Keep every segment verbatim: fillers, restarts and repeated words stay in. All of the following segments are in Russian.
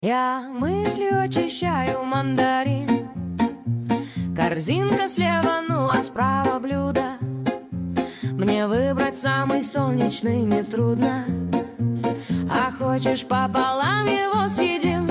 Я мыслью очищаю мандарин. Корзинка слева, ну а справа блюдо. Мне выбрать самый солнечный нетрудно. А хочешь пополам его съедим?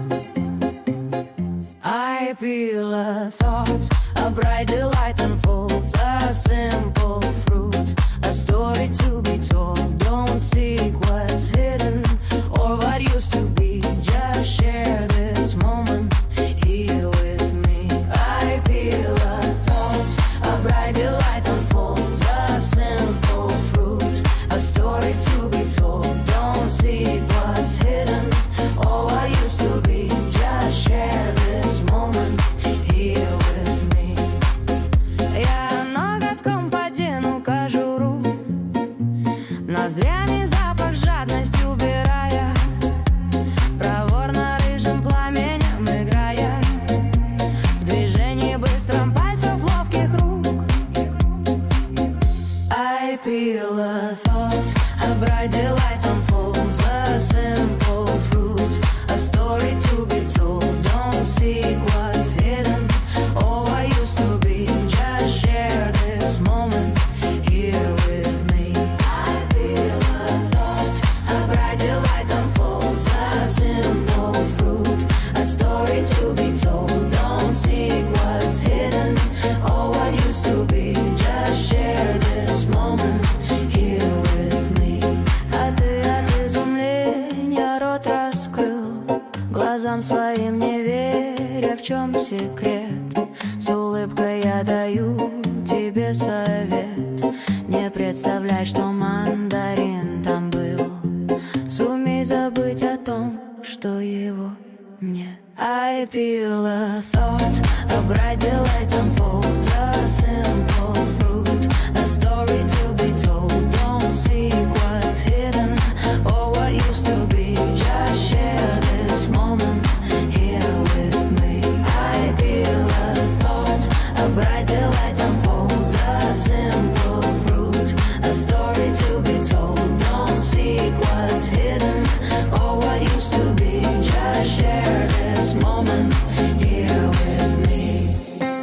I peel a thought, a bright delight unfolds, a simple fruit, a story to be told. Don't seek what's hidden or what used to be. Just share this moment here with me. I peel a thought, a bright delight unfolds, a simple fruit, a story to be told. Don't seek what's hidden or what used to be. Just share this moment here with me. Я ноготком подену кожуру, ноздрями запах жадность убирая, проворно рыжим пламенем играя, в движении быстром пальцев ловких рук. I peel a thought, a bright delight unfolds, a simple fruit, a story to be told. Don't seek what's hidden or what used to be. Just share this moment here with me. I feel a thought, a bright delight unfolds, a simple fruit, a story to be told. Don't seek what's hidden or what used to be. Just share this moment here with me. А ты от изумления рот раскрыл, глазам своим не веря, в чем секрет. С улыбкой я даю тебе совет: не представляй, что мандарин там был. Сумей забыть о том, что его нет. I peel a thought, a bright delight unfolds, a simple